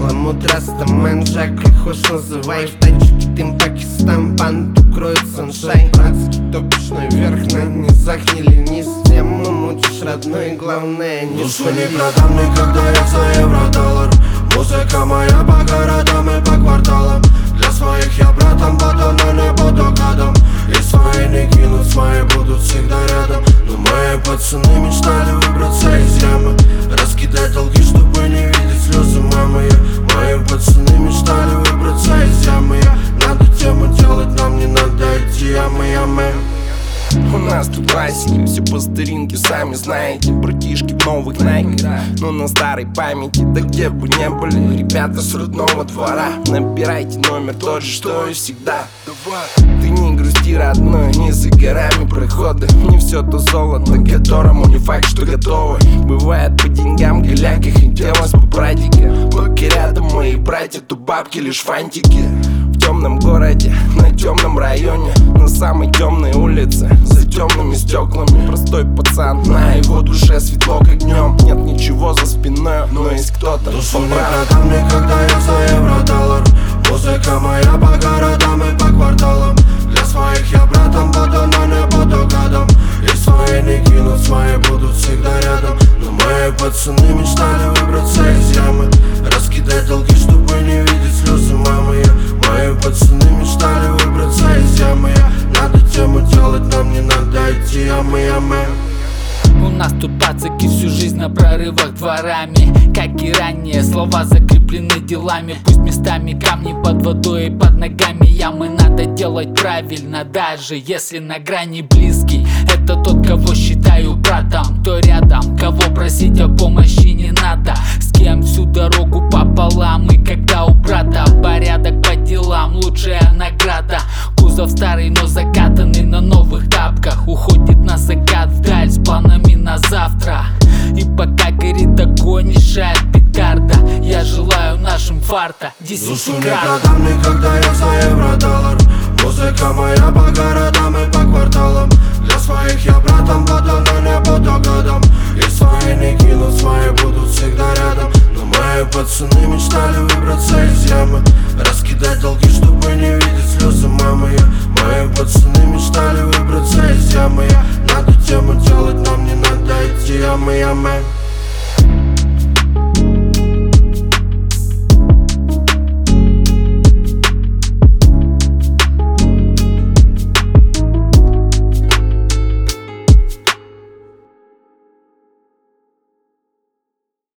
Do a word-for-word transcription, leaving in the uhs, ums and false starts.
Хламут Растамен, Жак, как хочешь называй. В тачке Тим Пакистан, банд укроет саншайн. Братский топишь наверх, на низах не ленись. Тему мутишь, родной, главное не душу не продам никогда я за евро-доллар. Музыка моя по городам и по кварталам. Для своих я братом буду, но не буду гадом. И свои не кинут, свои будут всегда рядом. Но мои пацаны мечтали выбраться из ямы, раскидать долги, чтобы не видеть слезы мамы. Я, мои пацаны мечтали выбраться из ямы. Я, надо тему делать, нам не надо идти ямы, ямы. У нас тут классики, все по старинке, сами знаете. Братишки в новых найках, но на старой памяти. Да где бы не были ребята с родного двора, набирайте номер тот же, что и всегда. Ты не грусти, родной, не за горами проходы. Не все то золото, которому не факт, что готовы. Бывает по деньгам, голяки, хотелось по прадике. Пока рядом мои братья, то бабки лишь фантики. В темном городе, на темном районе, на самой темной улице, за темными стеклами. Простой пацан, на его душе светло как днем. Нет ничего за спиной, но есть кто-то. Душу не продам никогда я за евро-доллар. Музыка моя по городам и по кварталам. Для своих я братом буду, но не буду гадом. И свои не кинут, свои будут всегда рядом. Но мои пацаны мечтали выбраться из ямы, раскидать долги, чтобы не видеть слезы мамы. Я, мои пацаны мечтали выбраться из ямы. Я, надо тему делать, нам не надо идти ямы, ямы. У нас тут пацаки всю жизнь на прорывах дворами. Как и ранее, слова закреплены делами. Пусть местами камни под водой и под ногами ямы. Надо делать правильно, даже если на грани близкий. Это тот, кого считаю братом, кто рядом, кого просить о помощи не надо. С кем всю дорогу пополам. И когда у брата порядок по делам, лучшая награда. Кузов старый, но закатанный на новых тапках. Уходит на закат вдаль с планами на завтра. И пока горит огонь, мешает петарда. Я желаю нашим фарта Душу не десятикрат. продам никогда я за евро-доллар. Музыка моя по городам и по кварталам. Для своих я братом буду, но не буду гадом. И свои не кинут, свои будут всегда рядом. Но мои пацаны мечтали выбраться из ямы,